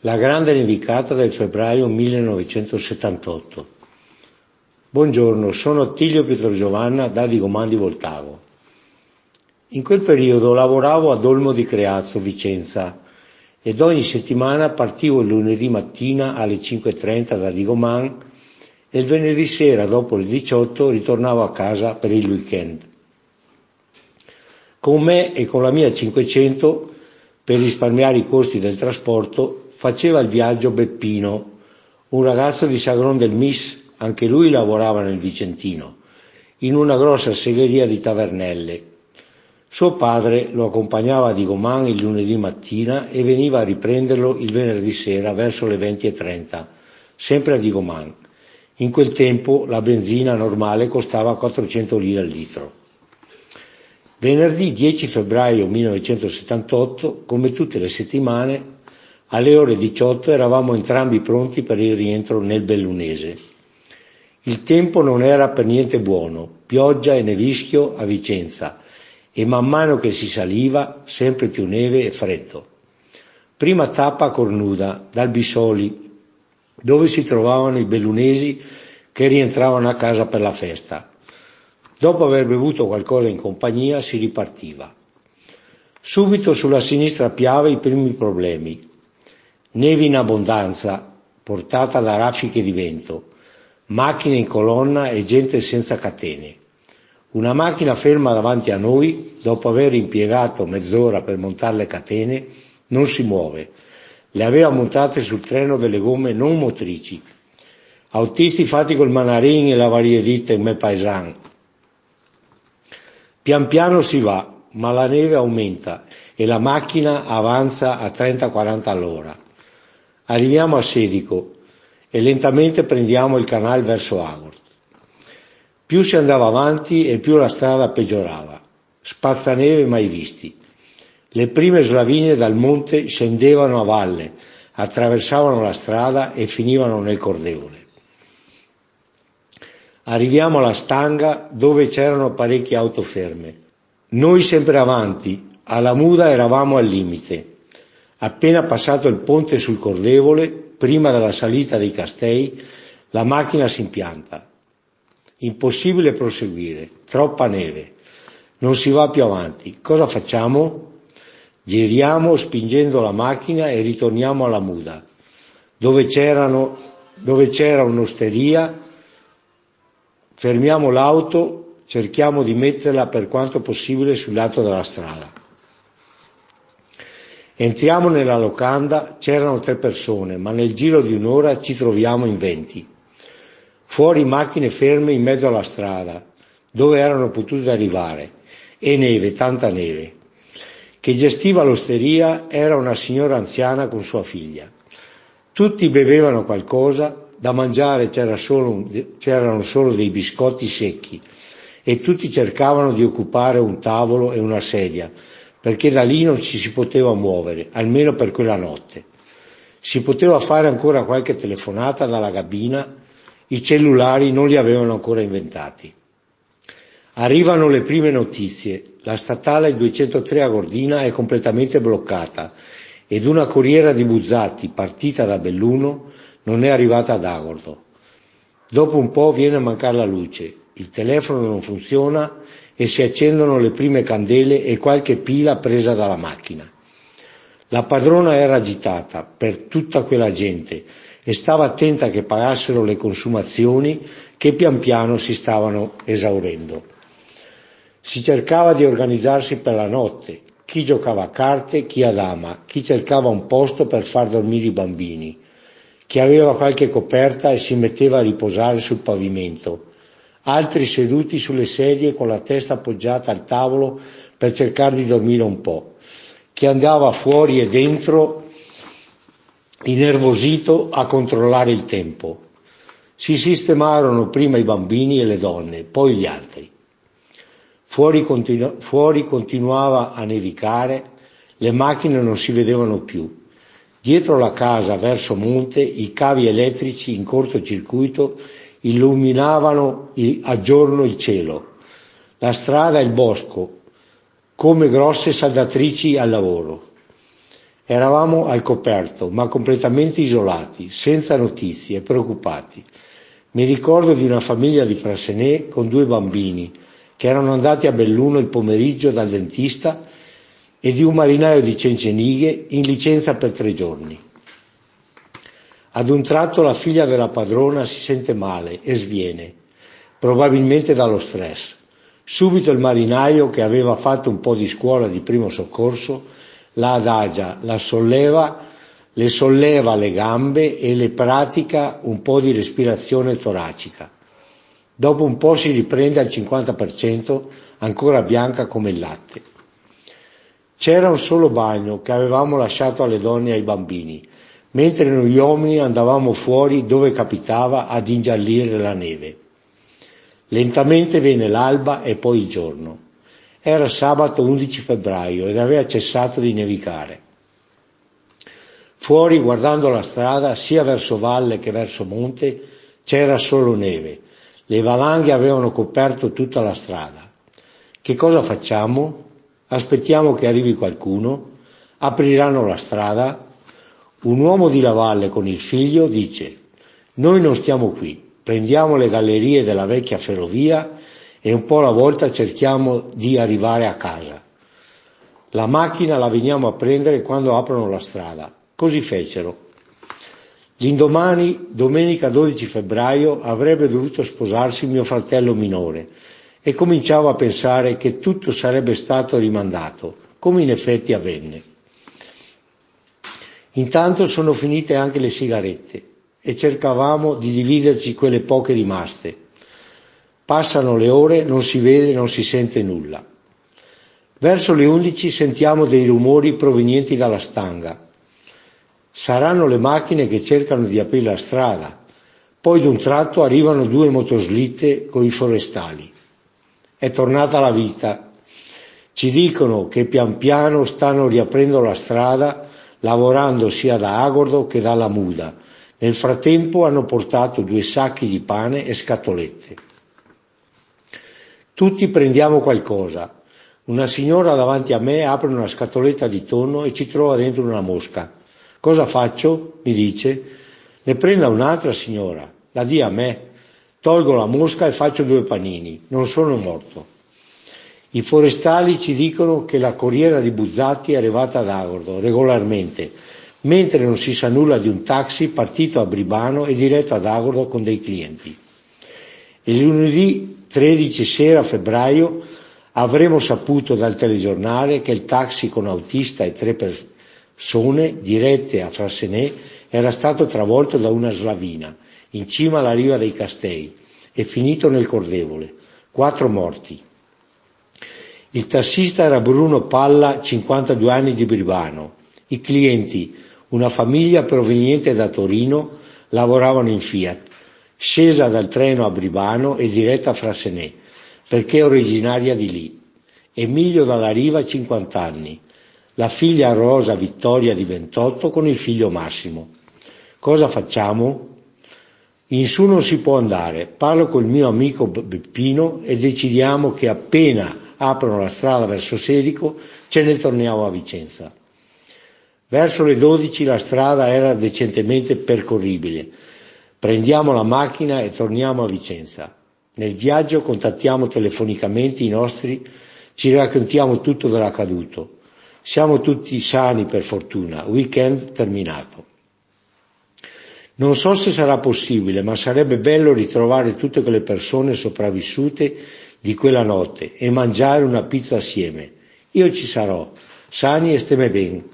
La grande nevicata del febbraio 1978. Buongiorno, sono Attilio Pietrogiovanna da Vigomandi Voltavo. In quel periodo lavoravo ad Olmo di Creazzo, Vicenza, ed ogni settimana partivo il lunedì mattina alle 5:30 da Vigomàn e il venerdì sera dopo le 18 ritornavo a casa per il weekend. Con me e con la mia 500, per risparmiare i costi del trasporto, faceva il viaggio Beppino, un ragazzo di Sagron del Mis, anche lui lavorava nel Vicentino, in una grossa segheria di Tavernelle. Suo padre lo accompagnava a Vigomàn il lunedì mattina e veniva a riprenderlo il venerdì sera verso le 20:30, sempre a Vigomàn. In quel tempo la benzina normale costava 400 lire al litro. Venerdì 10 febbraio 1978, come tutte le settimane, alle ore 18 eravamo entrambi pronti per il rientro nel Bellunese. Il tempo non era per niente buono, pioggia e nevischio a Vicenza, e man mano che si saliva sempre più neve e freddo. Prima tappa a Cornuda, dal Bisoli, dove si trovavano i bellunesi che rientravano a casa per la festa. Dopo aver bevuto qualcosa in compagnia si ripartiva. Subito sulla sinistra Piave i primi problemi. Neve in abbondanza, portata da raffiche di vento, macchine in colonna e gente senza catene. Una macchina ferma davanti a noi, dopo aver impiegato mezz'ora per montare le catene, non si muove. Le aveva montate sul treno delle gomme non motrici. Autisti fatti col manarin e la variedita in me paesan. Pian piano si va, ma la neve aumenta e la macchina avanza a 30-40 all'ora. Arriviamo a Sedico e lentamente prendiamo il canale verso Agort. Più si andava avanti e più la strada peggiorava. Spazzaneve mai visti. Le prime slavigne dal monte scendevano a valle, attraversavano la strada e finivano nel cordevole. Arriviamo alla stanga dove c'erano parecchie auto ferme. Noi sempre avanti, alla Muda eravamo al limite. Appena passato il ponte sul cordevole, prima della salita dei Castei, la macchina si impianta. Impossibile proseguire, troppa neve. Non si va più avanti. Cosa facciamo? Giriamo spingendo la macchina e ritorniamo alla Muda, dove c'era un'osteria. Fermiamo l'auto, cerchiamo di metterla per quanto possibile sul lato della strada. Entriamo nella locanda, c'erano 3 persone, ma nel giro di un'ora ci troviamo in 20. Fuori macchine ferme in mezzo alla strada, dove erano potute arrivare, e neve, tanta neve. Che gestiva l'osteria era una signora anziana con sua figlia. Tutti bevevano qualcosa, da mangiare c'erano solo dei biscotti secchi e tutti cercavano di occupare un tavolo e una sedia, perché da lì non ci si poteva muovere, almeno per quella notte. Si poteva fare ancora qualche telefonata dalla cabina, i cellulari non li avevano ancora inventati. Arrivano le prime notizie, la statale 203 a Gordina è completamente bloccata ed una corriera di Buzzati, partita da Belluno, non è arrivata ad Agordo. Dopo un po' viene a mancare la luce, il telefono non funziona e si accendono le prime candele e qualche pila presa dalla macchina. La padrona era agitata per tutta quella gente e stava attenta che pagassero le consumazioni che pian piano si stavano esaurendo. Si cercava di organizzarsi per la notte, chi giocava a carte, chi a dama, chi cercava un posto per far dormire i bambini, chi aveva qualche coperta e si metteva a riposare sul pavimento, altri seduti sulle sedie con la testa appoggiata al tavolo per cercare di dormire un po', chi andava fuori e dentro innervosito a controllare il tempo. Si sistemarono prima i bambini e le donne, poi gli altri. Fuori continuava a nevicare, le macchine non si vedevano più. Dietro la casa, verso monte, i cavi elettrici in cortocircuito illuminavano a giorno il cielo, la strada e il bosco, come grosse saldatrici al lavoro. Eravamo al coperto, ma completamente isolati, senza notizie, preoccupati. Mi ricordo di una famiglia di Frassenè con 2 bambini che erano andati a Belluno il pomeriggio dal dentista e di un marinaio di Cencenighe in licenza per 3 giorni. Ad un tratto la figlia della padrona si sente male e sviene, probabilmente dallo stress. Subito il marinaio, che aveva fatto un po' di scuola di primo soccorso, la adagia, le solleva le gambe e le pratica un po' di respirazione toracica. Dopo un po' si riprende al 50%, ancora bianca come il latte. C'era un solo bagno che avevamo lasciato alle donne e ai bambini, mentre noi uomini andavamo fuori dove capitava ad ingiallire la neve. Lentamente venne l'alba e poi il giorno. Era sabato 11 febbraio ed aveva cessato di nevicare. Fuori, guardando la strada, sia verso valle che verso monte, c'era solo neve. Le valanghe avevano coperto tutta la strada. Che cosa facciamo? Aspettiamo che arrivi qualcuno? Apriranno la strada? Un uomo di la valle con il figlio dice: noi non stiamo qui, prendiamo le gallerie della vecchia ferrovia e un po' alla volta cerchiamo di arrivare a casa. La macchina la veniamo a prendere quando aprono la strada. Così fecero. L'indomani, domenica 12 febbraio, avrebbe dovuto sposarsi mio fratello minore e cominciavo a pensare che tutto sarebbe stato rimandato, come in effetti avvenne. Intanto sono finite anche le sigarette e cercavamo di dividerci quelle poche rimaste. Passano le ore, non si vede, non si sente nulla. Verso le 11 sentiamo dei rumori provenienti dalla stanga. Saranno le macchine che cercano di aprire la strada. Poi d'un tratto arrivano 2 motoslitte con i forestali. È tornata la vita. Ci dicono che pian piano stanno riaprendo la strada, lavorando sia da Agordo che dalla Muda. Nel frattempo hanno portato 2 sacchi di pane e scatolette. Tutti prendiamo qualcosa. Una signora davanti a me apre una scatoletta di tonno e ci trova dentro una mosca. Cosa faccio? Mi dice. Ne prenda un'altra, signora. La dia a me. Tolgo la mosca e faccio 2 panini. Non sono morto. I forestali ci dicono che la corriera di Buzzati è arrivata ad Agordo regolarmente, mentre non si sa nulla di un taxi partito a Bribano e diretto ad Agordo con dei clienti. Il lunedì 13 sera febbraio avremo saputo dal telegiornale che il taxi con autista e 3 persone dirette a Frassenè era stato travolto da una slavina in cima alla riva dei Castei e finito nel Cordevole. 4 morti. Il tassista era Bruno Palla, 52 anni, di Bribano. I clienti, una famiglia proveniente da Torino, lavoravano in Fiat, scesa dal treno a Bribano e diretta a Frassenè, perché è originaria di lì. Emilio dalla Riva, 50 anni. La figlia Rosa Vittoria di 28 con il figlio Massimo. Cosa facciamo? In su non si può andare. Parlo col mio amico Beppino e decidiamo che appena aprono la strada verso Serico ce ne torniamo a Vicenza. Verso le 12 la strada era decentemente percorribile. Prendiamo la macchina e torniamo a Vicenza. Nel viaggio contattiamo telefonicamente i nostri, ci raccontiamo tutto dell'accaduto. Siamo tutti sani per fortuna, weekend terminato. Non so se sarà possibile, ma sarebbe bello ritrovare tutte quelle persone sopravvissute di quella notte e mangiare una pizza assieme. Io ci sarò, sani e stemme ben.